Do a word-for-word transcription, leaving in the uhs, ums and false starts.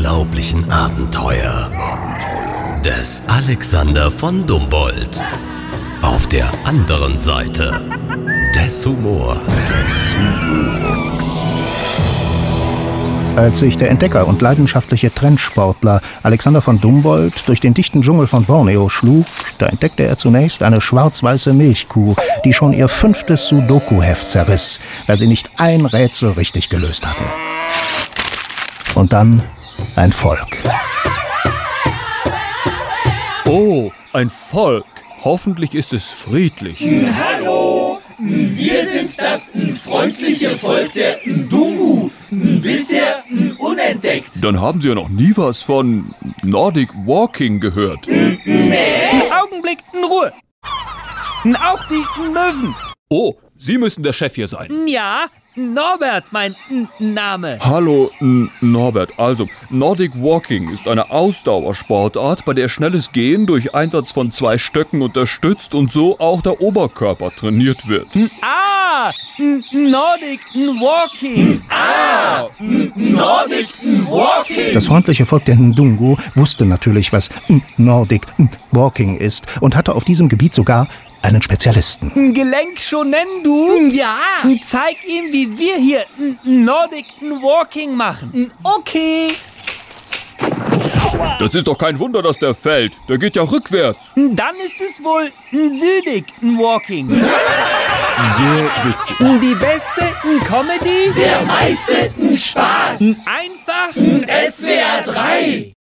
unglaublichen Abenteuer des Alexander von Humboldt. Auf der anderen Seite des Humors. Als sich der Entdecker und leidenschaftliche Trendsportler Alexander von Humboldt durch den dichten Dschungel von Borneo schlug, da entdeckte er zunächst eine schwarz-weiße Milchkuh, die schon ihr fünftes Sudoku-Heft zerriss, weil sie nicht ein Rätsel richtig gelöst hatte. Und dann ein Volk. Oh, ein Volk. Hoffentlich ist es friedlich. Hallo, wir sind das freundliche Volk der Ndungu, bisher unentdeckt. Dann haben Sie ja noch nie was von Nordic Walking gehört. Nee. Augenblick, in Ruhe. Auch die Möwen. Oh, Sie müssen der Chef hier sein. Ja, Norbert, mein N- Name. Hallo, N- Norbert. Also, Nordic Walking ist eine Ausdauersportart, bei der schnelles Gehen durch Einsatz von zwei Stöcken unterstützt und so auch der Oberkörper trainiert wird. Ah, N- Nordic Walking. Ah, Nordic Walking. Das freundliche Volk der Ndungu wusste natürlich, was Nordic Walking ist und hatte auf diesem Gebiet sogar einen Spezialisten. Gelenk Shonendu. Ja. Zeig ihm, wie wir hier N- Nordic Walking machen. Okay. Das ist doch kein Wunder, dass der fällt. Der geht ja rückwärts. Dann ist es wohl ein Südig Walking. Sehr witzig. Die beste Comedy. Der meiste Spaß. Einfach S W R drei.